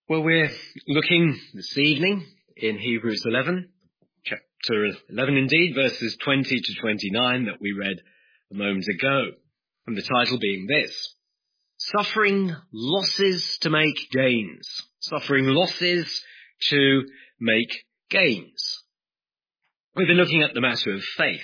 Well, we're looking this evening in Hebrews 11, chapter 11 indeed, verses 20 to 29 that we read a moment ago, and the title being this: Suffering Losses to Make Gains. Suffering losses to make gains. We've been looking at the matter of faith.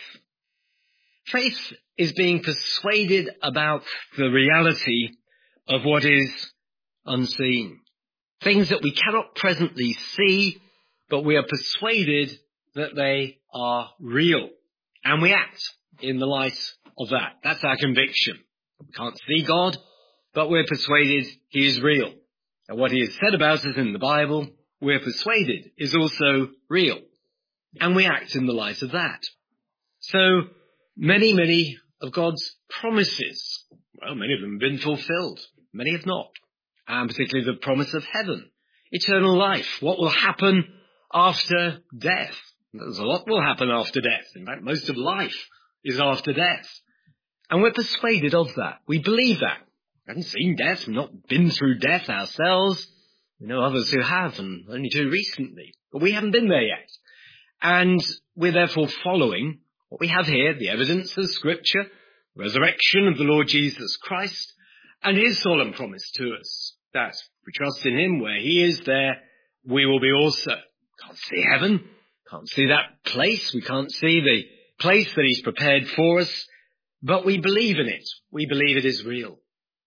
Faith is being persuaded about the reality of what is unseen. Things that we cannot presently see, but we are persuaded that they are real. And we act in the light of that. That's our conviction. We can't see God, but we're persuaded he is real. And what he has said about us in the Bible, we're persuaded is also real. And we act in the light of that. So many of God's promises, well, many of them have been fulfilled. Many have not. And particularly the promise of heaven, eternal life, what will happen after death. There's a lot will happen after death. In fact, most of life is after death. And we're persuaded of that. We believe that. We haven't seen death. We've not been through death ourselves. We know others who have, and only too recently. But we haven't been there yet. And we're therefore following what we have here, the evidence of Scripture, resurrection of the Lord Jesus Christ, and his solemn promise to us that if we trust in him, where he is, there we will be also. Can't see heaven, can't see that place, we can't see the place that he's prepared for us, but we believe in it. We believe it is real.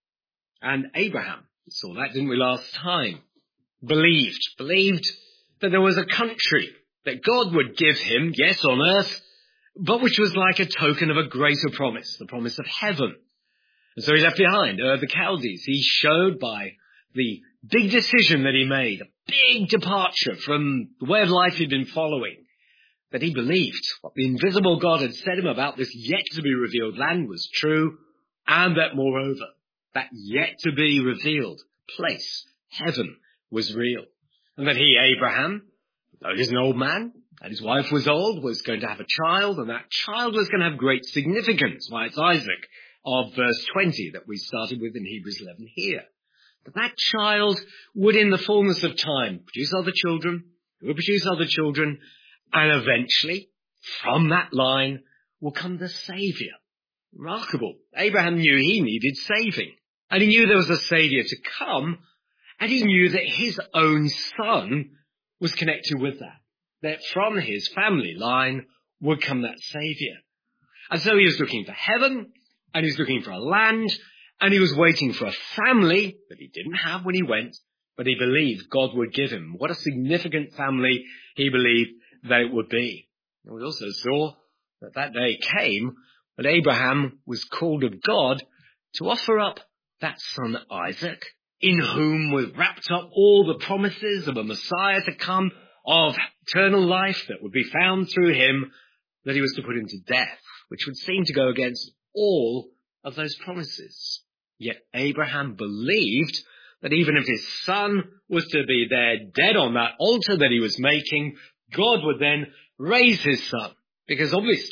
And Abraham, we saw that, didn't we, last time? Believed that there was a country that God would give him, yes, on earth, but which was like a token of a greater promise, the promise of heaven. And so he left behind the Chaldees. He showed by the big decision that he made, a big departure from the way of life he'd been following, that he believed what the invisible God had said him about this yet-to-be-revealed land was true, and that, moreover, that yet-to-be-revealed place, heaven, was real. And that he, Abraham, though he was an old man, and his wife was old, was going to have a child, and that child was going to have great significance. Why, it's Isaac of verse 20 that we started with in Hebrews 11 here. That child would in the fullness of time produce other children, who would produce other children, and eventually, from that line, will come the Saviour. Remarkable. Abraham knew he needed saving, and he knew there was a Saviour to come, and he knew that his own son was connected with that from his family line would come that Saviour. And so he was looking for heaven, and he was looking for a land, and he was waiting for a family that he didn't have when he went, but he believed God would give him. What a significant family he believed that it would be. And we also saw that day came when Abraham was called of God to offer up that son Isaac, in whom was wrapped up all the promises of a Messiah to come, of eternal life that would be found through him, that he was to put into death, which would seem to go against all of those promises. Yet Abraham believed that even if his son was to be there dead on that altar that he was making, God would then raise his son. Because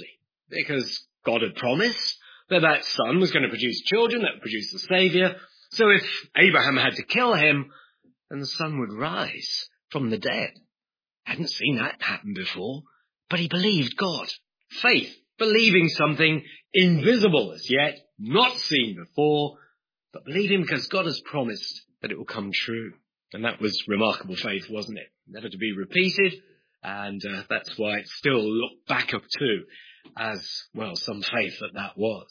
God had promised that son was going to produce children that would produce the Saviour. So if Abraham had to kill him, then the son would rise from the dead. Hadn't seen that happen before, but he believed God. Faith, believing something invisible as yet, not seen before, but believing because God has promised that it will come true. And that was remarkable faith, wasn't it? Never to be repeated, and that's why it's still looked back up to as, well, some faith that was.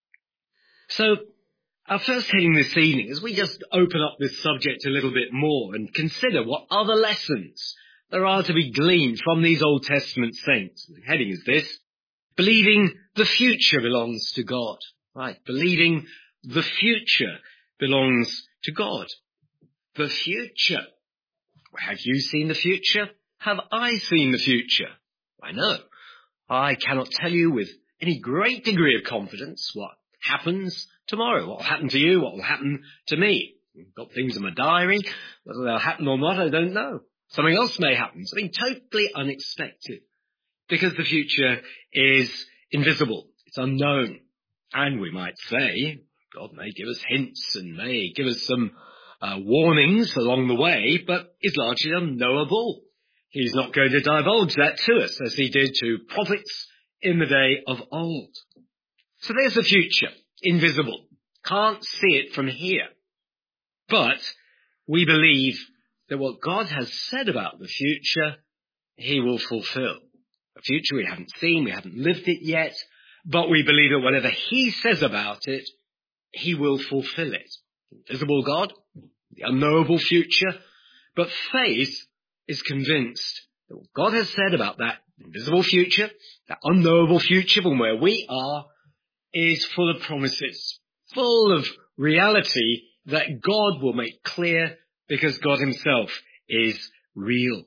So, our first heading this evening, as we just open up this subject a little bit more and consider what other lessons there are to be gleaned from these Old Testament saints. The heading is this: believing the future belongs to God. Right, believing the future belongs to God. The future. Have you seen the future? Have I seen the future? I know. I cannot tell you with any great degree of confidence what happens tomorrow, what will happen to you, what will happen to me. I've got things in my diary. Whether they'll happen or not, I don't know. Something else may happen, something totally unexpected. Because the future is invisible. It's unknown. And we might say, God may give us hints and may give us some warnings along the way, but is largely unknowable. He's not going to divulge that to us as he did to prophets in the day of old. So there's the future, invisible. Can't see it from here. But we believe that what God has said about the future, he will fulfill. A future we haven't seen, we haven't lived it yet, but we believe that whatever he says about it, he will fulfill it. Invisible God, the unknowable future, but faith is convinced that what God has said about that invisible future, that unknowable future from where we are, is full of promises, full of reality that God will make clear because God himself is real.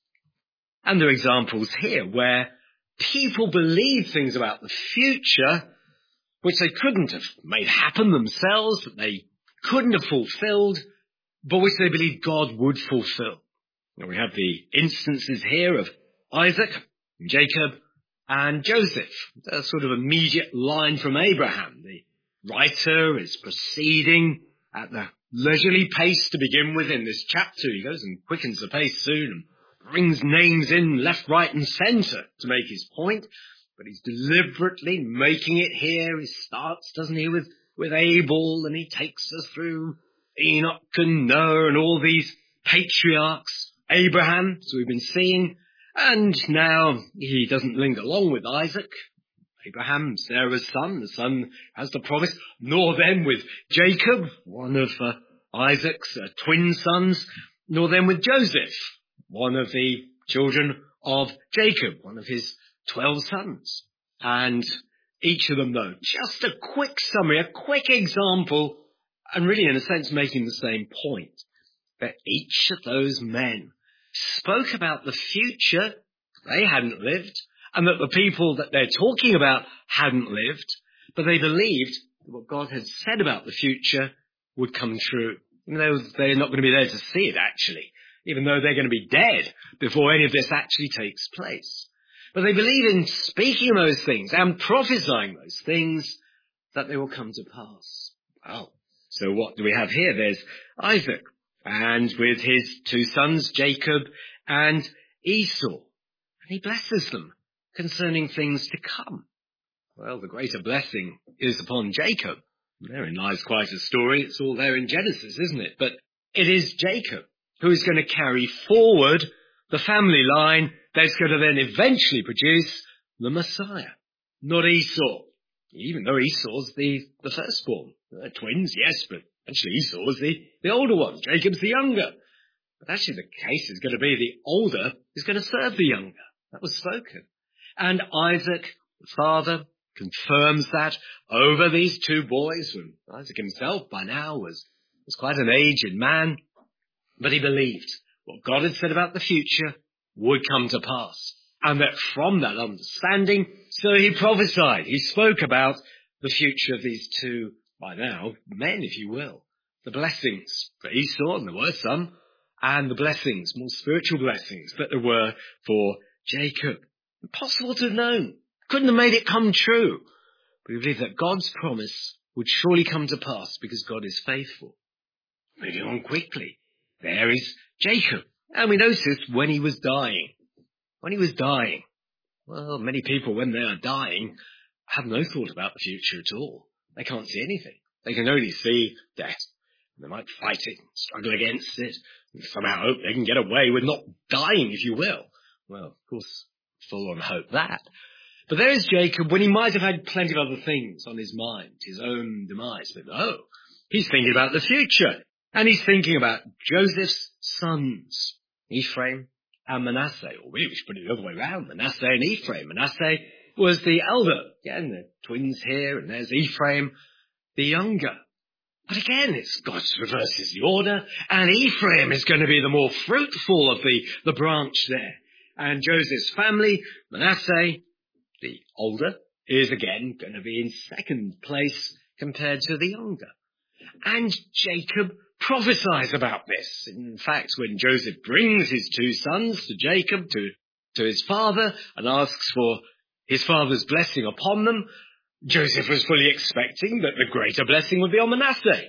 And there are examples here where people believe things about the future which they couldn't have made happen themselves, that they couldn't have fulfilled, but which they believe God would fulfill. Now we have the instances here of Isaac, Jacob, and Joseph, a sort of immediate line from Abraham. The writer is proceeding at the leisurely pace to begin with in this chapter. He goes and quickens the pace soon and brings names in left, right, and centre to make his point. But he's deliberately making it here. He starts, doesn't he, with Abel, and he takes us through Enoch and Noah and all these patriarchs. Abraham, as we've been seeing, and now he doesn't linger long with Isaac. Abraham, Sarah's son, the son has the promise, nor then with Jacob, one of Isaac's twin sons, nor then with Joseph, one of the children of Jacob, one of his 12 sons. And each of them, though, just a quick summary, a quick example, and really in a sense making the same point, that each of those men spoke about the future they hadn't lived, and that the people that they're talking about hadn't lived, but they believed that what God had said about the future would come true, even though they're not going to be there to see it actually, even though they're going to be dead before any of this actually takes place. But they believe in speaking those things and prophesying those things that they will come to pass. Well, so what do we have here? There's Isaac, and with his two sons, Jacob and Esau. And he blesses them concerning things to come. Well, the greater blessing is upon Jacob. Therein lies quite a story. It's all there in Genesis, isn't it? But it is Jacob who is going to carry forward the family line that's going to then eventually produce the Messiah, not Esau. Even though Esau's the firstborn. They're twins, yes, but actually Esau's the older one. Jacob's the younger. But actually the case is going to be the older is going to serve the younger. That was spoken. And Isaac, the father, confirms that over these two boys, when Isaac himself by now was quite an aged man, but he believed what God had said about the future would come to pass. And that from that understanding, so he prophesied, he spoke about the future of these two, by now, men, if you will. The blessings for Esau, and there were some, and the blessings, more spiritual blessings, that there were for Jacob. Impossible to have known. Couldn't have made it come true. But we believe that God's promise would surely come to pass because God is faithful. Moving on quickly. There is Jacob. And we noticed when he was dying. When he was dying. Well, many people when they are dying have no thought about the future at all. They can't see anything. They can only see death. They might fight it, struggle against it, and somehow hope they can get away with not dying, if you will. Well, of course, full on hope that. But there is Jacob when he might have had plenty of other things on his mind, his own demise. But no, he's thinking about the future. And he's thinking about Joseph's sons, Ephraim and Manasseh. Or we should put it the other way around, Manasseh and Ephraim. Manasseh was the elder. Again, the twins here, and there's Ephraim, the younger. But again, it's God reverses the order, and Ephraim is going to be the more fruitful of the branch there. And Joseph's family, Manasseh, the older, is again going to be in second place compared to the younger. And Jacob prophesies about this. In fact, when Joseph brings his two sons to Jacob, to his father, and asks for his father's blessing upon them, Joseph was fully expecting that the greater blessing would be on Manasseh.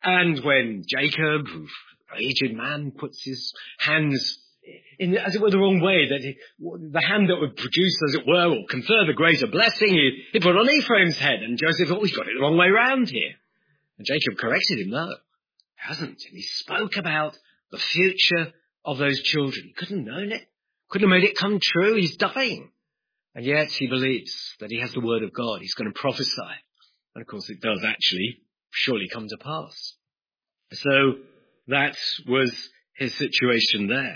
And when Jacob, who's an aged man, puts his hands in, as it were, the wrong way, the hand that would produce, as it were, or confer the greater blessing, he put on Ephraim's head, and Joseph thought, he's got it the wrong way round here. And Jacob corrected him, no, he hasn't. And he spoke about the future of those children. He couldn't have known it, couldn't have made it come true. He's dying. And yet he believes that he has the word of God. He's going to prophesy. And of course it does actually surely come to pass. So that was his situation there.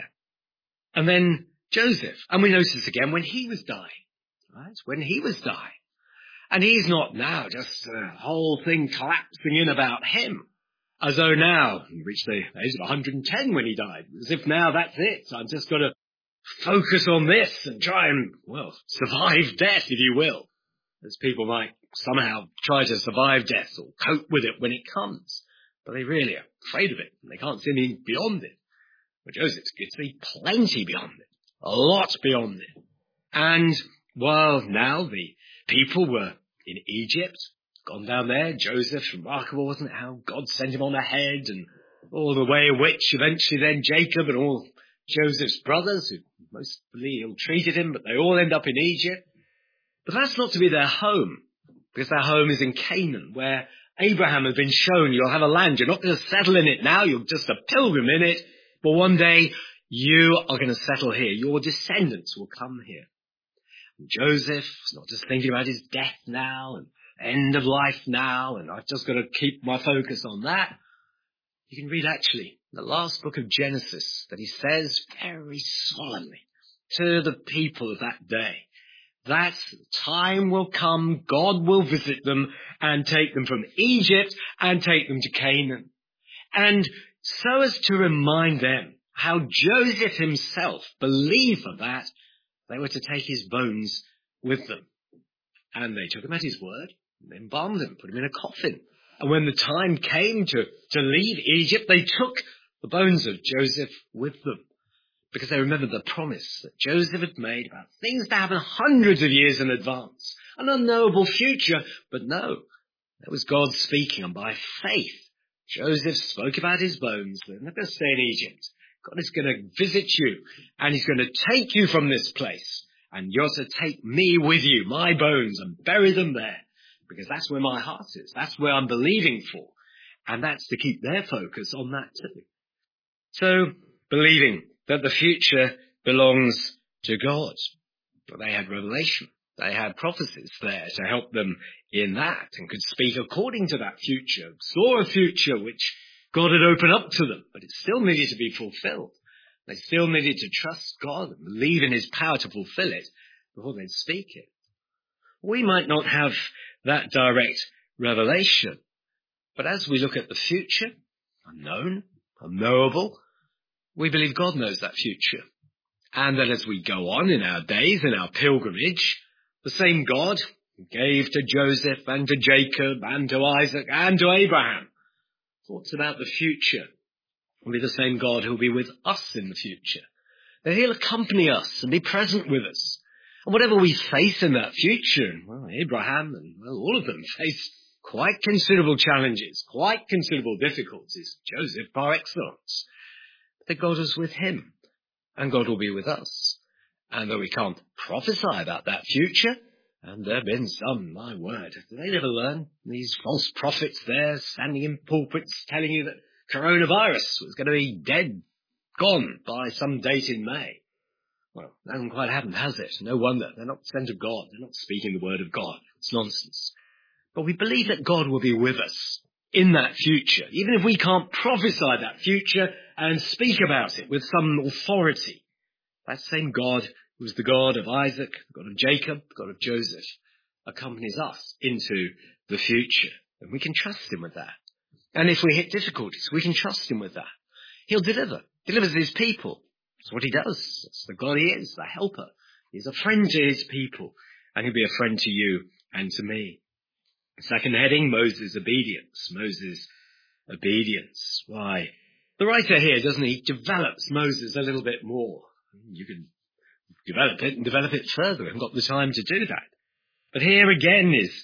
And then Joseph, and we notice this again when he was dying, right? When he was dying. And he's not now just the whole thing collapsing in about him, as though now he reached the age of 110 when he died, as if now that's it. I'm just got to focus on this and try and, well, survive death, if you will, as people might somehow try to survive death or cope with it when it comes. But they really are afraid of it, and they can't see anything beyond it. But Joseph could see plenty beyond it, a lot beyond it. And while now the people were in Egypt, gone down there, Joseph, remarkable, wasn't it, how God sent him on ahead, and all the way in which eventually then Jacob and all Joseph's brothers, who mostly ill-treated him, but they all end up in Egypt. But that's not to be their home, because their home is in Canaan, where Abraham has been shown you'll have a land. You're not going to settle in it now, you're just a pilgrim in it, but one day you are going to settle here. Your descendants will come here. And Joseph is not just thinking about his death now and end of life now, and I've just got to keep my focus on that. You can read actually the last book of Genesis that he says very solemnly to the people of that day that time will come, God will visit them and take them from Egypt and take them to Canaan. And so as to remind them how Joseph himself believed that, they were to take his bones with them. And they took him at his word, and embalmed him, put him in a coffin. And when the time came to leave Egypt, they took the bones of Joseph with them, because they remembered the promise that Joseph had made about things to happen hundreds of years in advance, an unknowable future. But no, that was God speaking, and by faith, Joseph spoke about his bones. They're not going to stay in Egypt. God is going to visit you, and he's going to take you from this place, and you're to take me with you, my bones, and bury them there, because that's where my heart is. That's where I'm believing for, and that's to keep their focus on that too. So, believing that the future belongs to God. But they had revelation. They had prophecies there to help them in that, and could speak according to that future, saw a future which God had opened up to them, but it still needed to be fulfilled. They still needed to trust God and believe in his power to fulfill it before they'd speak it. We might not have that direct revelation, but as we look at the future, unknown, unknowable, we believe God knows that future. And that as we go on in our days, in our pilgrimage, the same God who gave to Joseph and to Jacob and to Isaac and to Abraham thoughts about the future will be the same God who will be with us in the future. That he'll accompany us and be present with us. And whatever we face in that future, well, Abraham and all of them faced quite considerable challenges, quite considerable difficulties. Joseph par excellence. That God was with him, and God will be with us. And though we can't prophesy about that future, and there have been some, my word, did they never learn? These false prophets there standing in pulpits telling you that coronavirus was going to be dead, gone by some date in May. Well, that hasn't quite happened, has it? No wonder. They're not sent of God. They're not speaking the word of God. It's nonsense. But we believe that God will be with us in that future, even if we can't prophesy that future and speak about it with some authority. That same God, who is the God of Isaac, the God of Jacob, the God of Joseph, accompanies us into the future. And we can trust him with that. And if we hit difficulties, we can trust him with that. He'll delivers his people. That's what he does. That's the God he is, the helper. He's a friend to his people, and he'll be a friend to you and to me. Second heading, Moses' obedience. Moses' obedience. Why? The writer here, doesn't he, develops Moses a little bit more. You can develop it and develop it further. I haven't got the time to do that. But here again is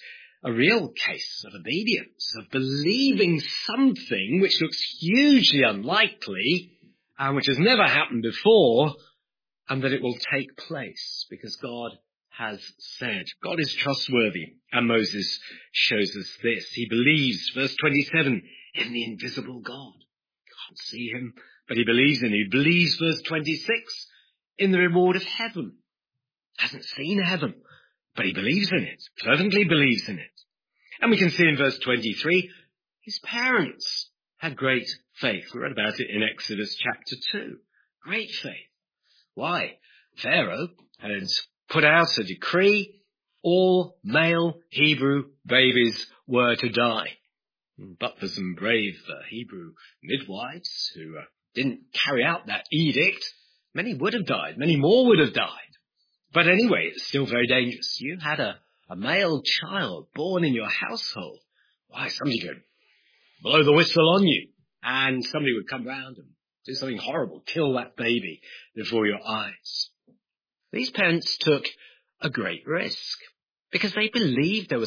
a real case of obedience, of believing something which looks hugely unlikely and which has never happened before, and that it will take place because God has said. God is trustworthy, and Moses shows us this. He believes, verse 27, in the invisible God. Can't see him, but he believes in him. He believes, verse 26, in the reward of heaven. Hasn't seen heaven, but he believes in it, fervently believes in it. And we can see in verse 23, his parents had great faith. We read about it in Exodus chapter 2. Great faith. Why? Pharaoh had put out a decree, all male Hebrew babies were to die. But for some brave Hebrew midwives who didn't carry out that edict, many would have died, many more would have died. But anyway, it's still very dangerous. You had a male child born in your household. Why, somebody could blow the whistle on you, and somebody would come round and do something horrible, kill that baby before your eyes. These parents took a great risk because they believed there was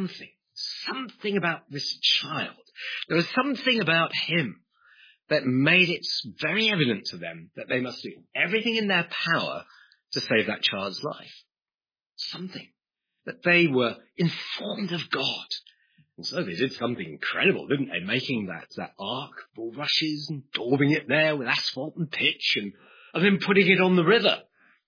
something about this child. There was something about him that made it very evident to them that they must do everything in their power to save that child's life. Something. That they were informed of God. And so they did something incredible, didn't they? Making that ark, bulrushes, and daubing it there with asphalt and pitch, and then putting it on the river.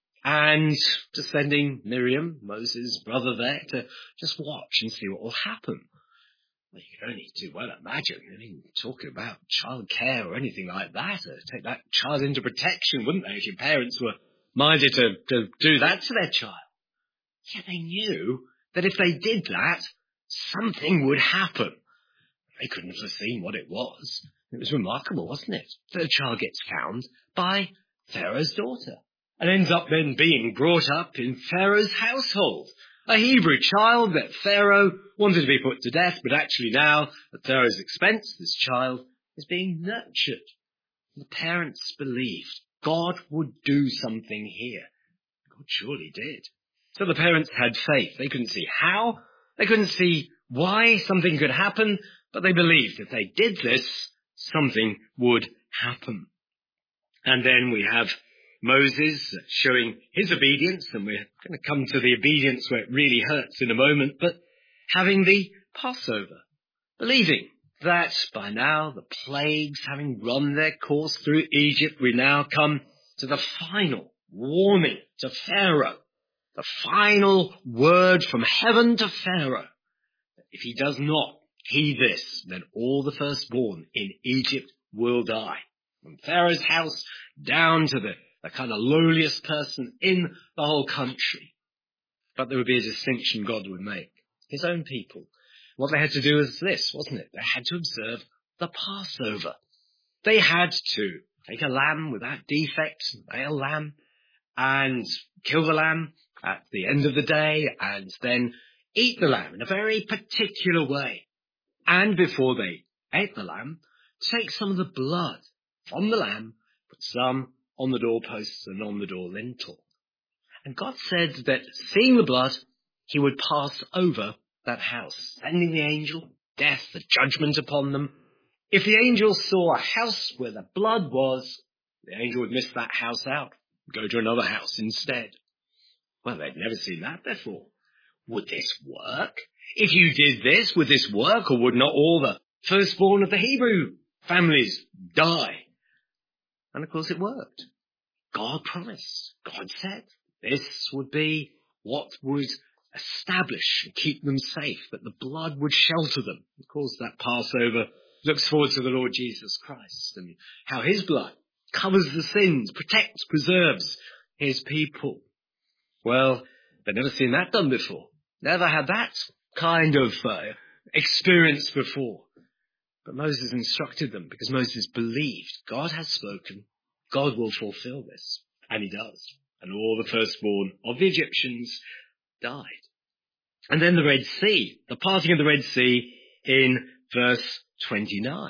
And just sending Miriam, Moses' brother, there to just watch and see what will happen. Well, you can only too well imagine, talking about child care or anything like that, take that child into protection, wouldn't they, if your parents were minded to do that to their child? Yet they knew that if they did that, something would happen. They couldn't have foreseen what it was. It was remarkable, wasn't it, that a child gets found by Pharaoh's daughter and ends up then being brought up in Pharaoh's household. A Hebrew child that Pharaoh wanted to be put to death, but actually now, at Pharaoh's expense, this child is being nurtured. The parents believed God would do something here. God surely did. So the parents had faith. They couldn't see how, they couldn't see why something could happen, but they believed if they did this, something would happen. And then we have Moses showing his obedience, and we're going to come to the obedience where it really hurts in a moment, but having the Passover, believing that by now the plagues having run their course through Egypt, we now come to the final warning to Pharaoh, the final word from heaven to Pharaoh. If he does not heed this, then all the firstborn in Egypt will die. From Pharaoh's house down to the kind of lowliest person in the whole country. But there would be a distinction God would make. His own people. What they had to do was this, wasn't it? They had to observe the Passover. They had to take a lamb without defect, a male lamb, and kill the lamb at the end of the day, and then eat the lamb in a very particular way. And before they ate the lamb, take some of the blood from the lamb, put some on the doorposts and on the door lintel. And God said that seeing the blood, he would pass over that house, sending the angel, death, the judgment upon them. If the angel saw a house where the blood was, the angel would miss that house out, go to another house instead. Well, they'd never seen that before. Would this work? If you did this, would this work, or would not all the firstborn of the Hebrew families die? And of course it worked. God promised, God said, this would be what would establish and keep them safe, that the blood would shelter them. Of course, that Passover looks forward to the Lord Jesus Christ and how his blood covers the sins, protects, preserves his people. Well, they'd never seen that done before. Never had that kind of experience before. But Moses instructed them because Moses believed God has spoken, God will fulfill this. And he does. And all the firstborn of the Egyptians died. And then the Red Sea, the parting of the Red Sea in verse 29,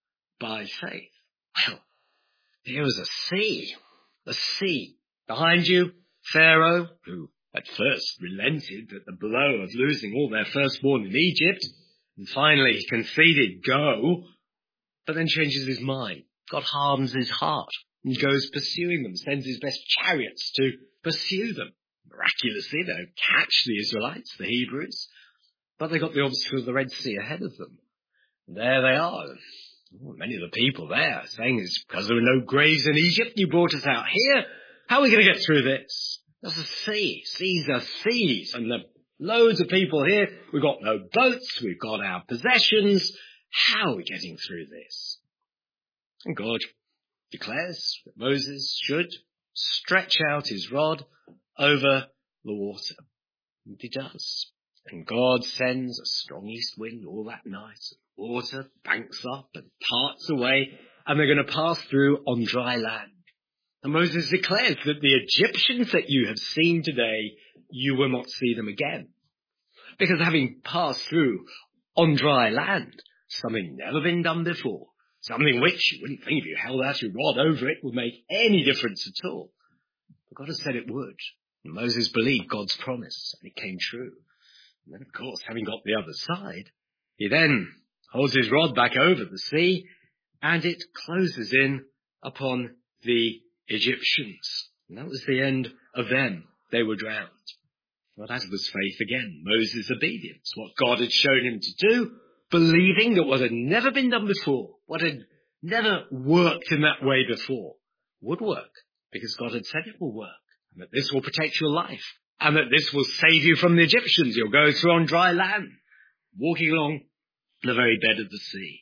by faith. Well, here was a sea. Behind you, Pharaoh, who at first relented at the blow of losing all their firstborn in Egypt, and finally conceded go, but then changes his mind. God hardens his heart and goes pursuing them, sends his best chariots to pursue them. Miraculously, they don't catch the Israelites, the Hebrews, but they got the obstacle of the Red Sea ahead of them. And there they are. Many of the people there are saying it's because there were no graves in Egypt, you brought us out here. How are we going to get through this? There's a sea. Seas are seas. And there are loads of people here. We've got no boats. We've got our possessions. How are we getting through this? And God declares that Moses should stretch out his rod over the water. And he does. And God sends a strong east wind all that night. And water banks up and parts away. And they're going to pass through on dry land. And Moses declares that the Egyptians that you have seen today, you will not see them again. Because having passed through on dry land, something never been done before, something which you wouldn't think if you held out your rod over it would make any difference at all. But God has said it would. And Moses believed God's promise, and it came true. And then, of course, having got the other side, he then holds his rod back over the sea, and it closes in upon the Egyptians. And that was the end of them. They were drowned. Well, that was faith again. Moses' obedience. What God had shown him to do, believing that what had never been done before, what had never worked in that way before, would work. Because God had said it will work. And that this will protect your life. And that this will save you from the Egyptians. You'll go through on dry land, walking along the very bed of the sea.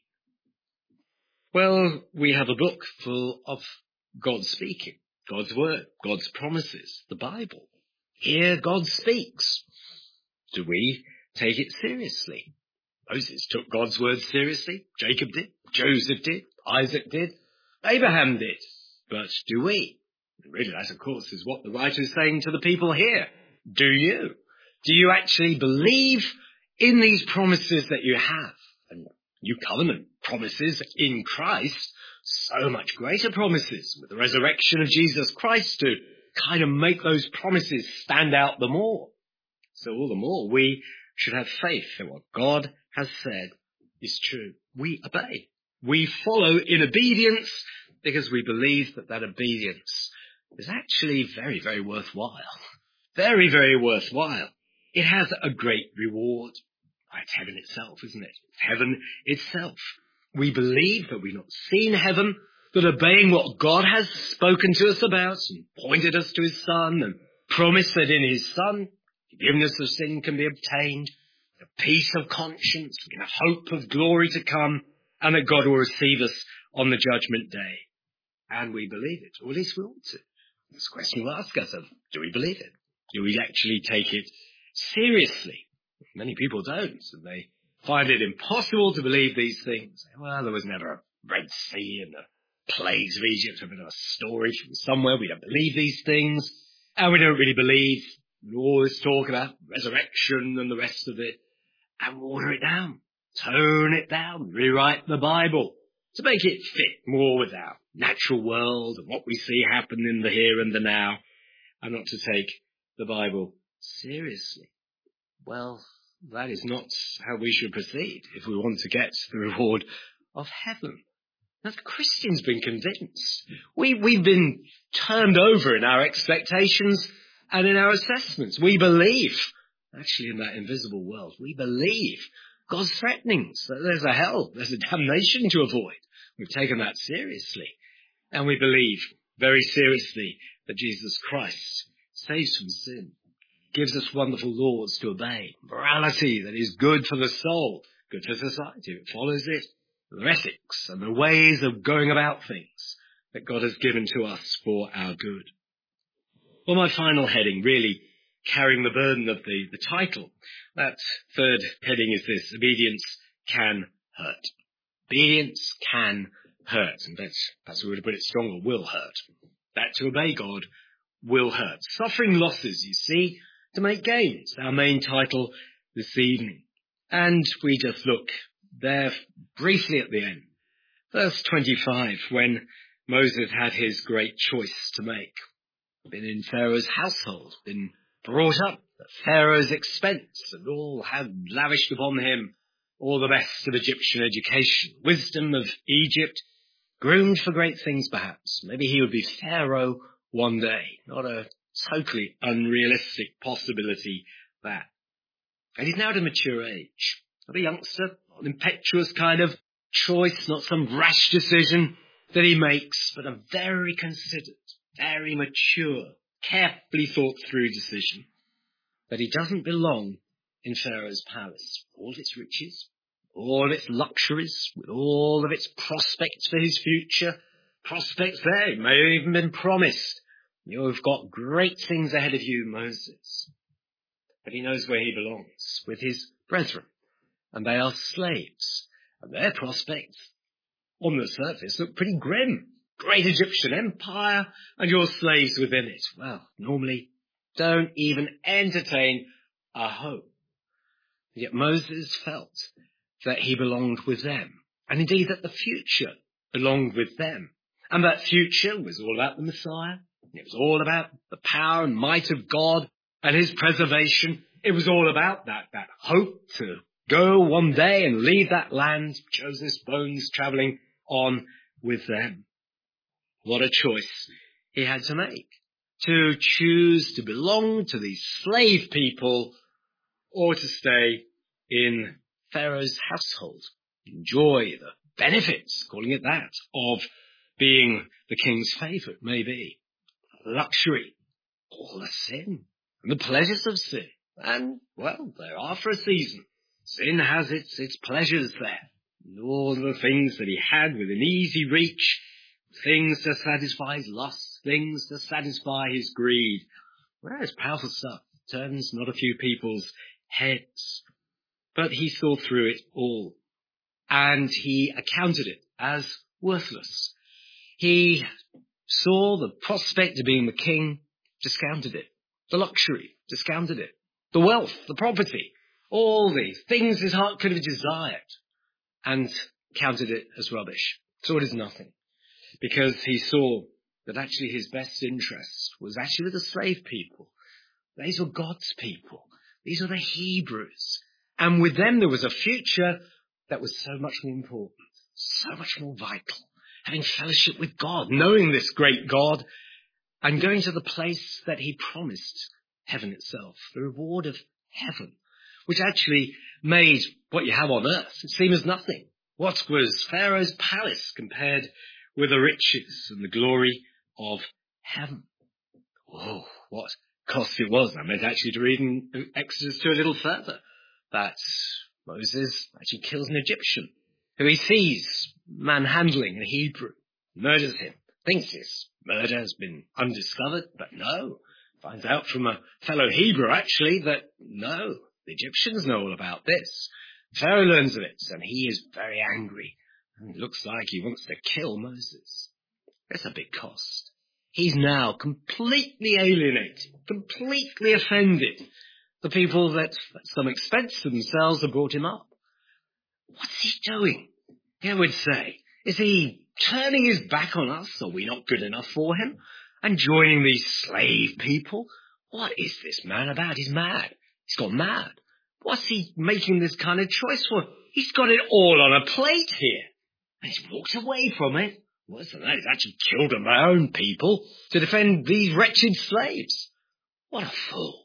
Well, we have a book full of God speaking, God's word, God's promises, the Bible. Here God speaks. Do we take it seriously? Moses took God's word seriously. Jacob did. Joseph did. Isaac did. Abraham did. But do we? And really, that, of course, is what the writer is saying to the people here. Do you? Do you actually believe in these promises that you have? And new covenant promises in Christ, so much greater promises with the resurrection of Jesus Christ to kind of make those promises stand out the more. So all the more we should have faith that what God has said is true. We obey. We follow in obedience because we believe that that obedience is actually very, very worthwhile. Very, very worthwhile. It has a great reward. It's heaven itself, isn't it? Heaven itself. We believe that we've not seen heaven, that obeying what God has spoken to us about and pointed us to his Son and promised that in his Son, forgiveness of sin can be obtained, a peace of conscience, a hope of glory to come, and that God will receive us on the judgment day. And we believe it, or at least we ought to. This question will ask us of, do we believe it? Do we actually take it seriously? Many people don't, and they find it impossible to believe these things. Well, there was never a Red Sea and the plagues of Egypt have been a story from somewhere. We don't believe these things, and we don't really believe all this talk about resurrection and the rest of it, and water it down, tone it down, rewrite the Bible to make it fit more with our natural world and what we see happen in the here and the now, and not to take the Bible seriously. Well, that is not how we should proceed if we want to get the reward of heaven. Now, the Christian's been convinced. We've been turned over in our expectations and in our assessments. We believe, actually in that invisible world, we believe God's threatenings, that there's a hell, there's a damnation to avoid. We've taken that seriously. And we believe very seriously that Jesus Christ saves from sin, gives us wonderful laws to obey, morality that is good for the soul, good for society, it follows it, the ethics and the ways of going about things that God has given to us for our good. Well, my final heading, really carrying the burden of the title, that third heading is this: obedience can hurt. Obedience can hurt. And that's a way to put it stronger, will hurt. That to obey God will hurt. Suffering losses, you see, to make gains. Our main title this evening. And we just look there briefly at the end. Verse 25, when Moses had his great choice to make. Been in Pharaoh's household, been brought up at Pharaoh's expense and all had lavished upon him all the best of Egyptian education, wisdom of Egypt, groomed for great things perhaps. Maybe he would be Pharaoh one day, not a totally unrealistic possibility that. And he's now at a mature age, not a youngster, not an impetuous kind of choice, not some rash decision that he makes, but a very considered, very mature, carefully thought through decision that he doesn't belong in Pharaoh's palace. All of its riches, all of its luxuries, with all of its prospects for his future, prospects there, may have even been promised. You've got great things ahead of you, Moses. But he knows where he belongs, with his brethren, and they are slaves, and their prospects, on the surface, look pretty grim. Great Egyptian empire, and your slaves within it. Well, normally don't even entertain a hope. Yet Moses felt that he belonged with them, and indeed that the future belonged with them. And that future was all about the Messiah. It was all about the power and might of God and his preservation. It was all about that hope to go one day and leave that land, Joseph's bones travelling on with them. What a choice he had to make. To choose to belong to these slave people or to stay in Pharaoh's household. Enjoy the benefits, calling it that, of being the king's favourite, maybe. Luxury, all the sin, and the pleasures of sin. And, well, there are for a season. Sin has its pleasures there. And all the things that he had within easy reach, things to satisfy his lust, things to satisfy his greed. Whereas powerful stuff turns not a few people's heads. But he saw through it all, and he accounted it as worthless. He saw the prospect of being the king, discounted it. The luxury, discounted it. The wealth, the property, all the things his heart could have desired, and counted it as rubbish. Saw it as nothing. Because he saw that actually his best interest was actually with the slave people. These were God's people. These were the Hebrews. And with them there was a future that was so much more important, so much more vital. Having fellowship with God, knowing this great God, and going to the place that he promised, heaven itself, the reward of heaven, which actually made what you have on earth seem as nothing. What was Pharaoh's palace compared with the riches and the glory of heaven? Oh, what cost it was. I meant actually to read in Exodus 2 a little further, that Moses actually kills an Egyptian who he sees manhandling a Hebrew, murders him, thinks his murder has been undiscovered, but no, finds out from a fellow Hebrew actually that no, the Egyptians know all about this. Pharaoh learns of it, and he is very angry. And it looks like he wants to kill Moses. It's a big cost. He's now completely alienated, completely offended the people that at some expense to themselves have brought him up. What's he doing? I would say, is he turning his back on us? Are we not good enough for him? And joining these slave people? What is this man about? He's mad. He's gone mad. What's he making this kind of choice for? He's got it all on a plate here. And he's walked away from it. Worse than that, he's actually killed my own people to defend these wretched slaves. What a fool.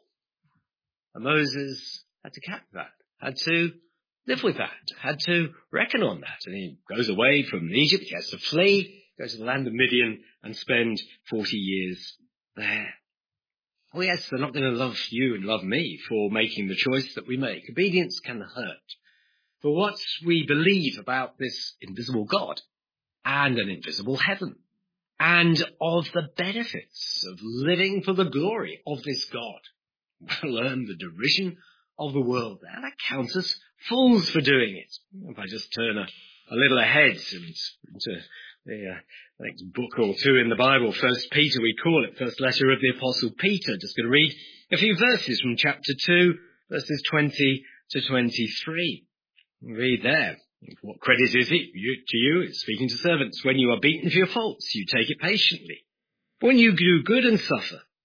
And Moses had to cap that, had to live with that, had to reckon on that. And he goes away from Egypt, he has to flee, goes to the land of Midian and spend 40 years there. Oh yes, they're not going to love you and love me for making the choice that we make. Obedience can hurt. For what we believe about this invisible God and an invisible heaven, and of the benefits of living for the glory of this God, we'll earn the derision of the world. That counts us fools for doing it. If I just turn a little ahead into the next book or two in the Bible, First Peter we call it, first letter of the Apostle Peter. Just going to read a few verses from chapter 2, verses 20 to 23. Read there. What credit is it to you? It's speaking to servants. When you are beaten for your faults, you take it patiently. When you do good and suffer,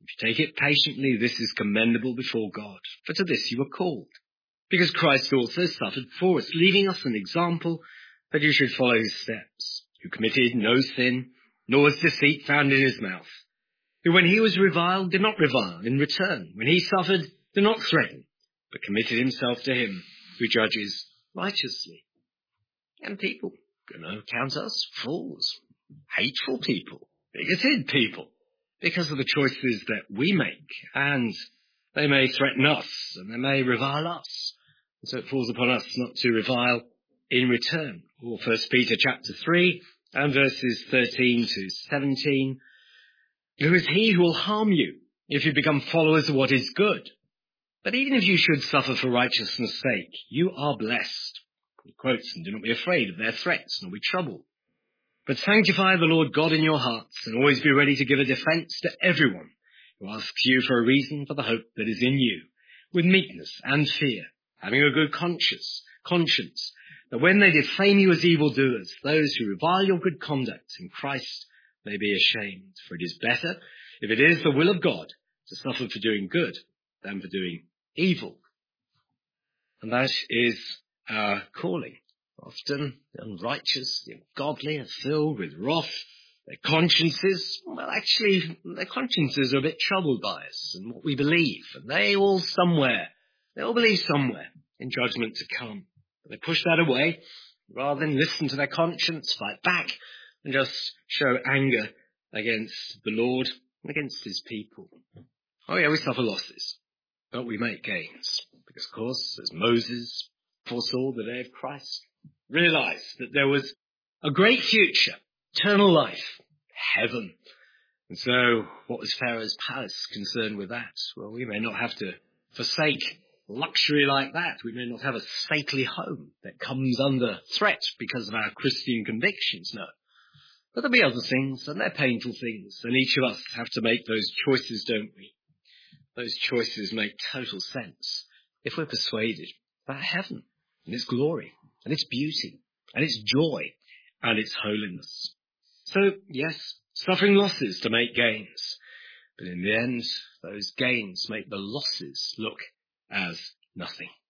If you take it patiently, this is commendable before God. For to this you were called. Because Christ also suffered for us, leaving us an example that you should follow his steps, who committed no sin, nor was deceit found in his mouth, who when he was reviled did not revile in return, when he suffered did not threaten, but committed himself to him who judges righteously. And people count us fools, hateful people, bigoted people, because of the choices that we make, and they may threaten us, and they may revile us. And so it falls upon us not to revile in return. Or 1 Peter chapter 3 and verses 13 to 17. Who is he who will harm you if you become followers of what is good? But even if you should suffer for righteousness' sake, you are blessed. He quotes, and do not be afraid of their threats, nor be troubled. But sanctify the Lord God in your hearts, and always be ready to give a defense to everyone who asks you for a reason for the hope that is in you, with meekness and fear, having a good conscience, that when they defame you as evildoers, those who revile your good conduct in Christ may be ashamed. For it is better, if it is the will of God, to suffer for doing good than for doing evil. And that is our calling. Often the unrighteous, the ungodly are filled with wrath. Their consciences are a bit troubled by us and what we believe. And they all believe somewhere in judgment to come. But they push that away rather than listen to their conscience, fight back, and just show anger against the Lord and against his people. Oh yeah, we suffer losses, but we make gains. Because of course, as Moses foresaw the day of Christ, realized that there was a great future, eternal life, heaven. And so what was Pharaoh's palace concerned with that? Well, we may not have to forsake luxury like that. We may not have a stately home that comes under threat because of our Christian convictions, no. But there'll be other things, and they're painful things, and each of us have to make those choices, don't we? Those choices make total sense if we're persuaded about heaven and its glory and its beauty and its joy and its holiness. So, yes, suffering losses to make gains, but in the end, those gains make the losses look as nothing.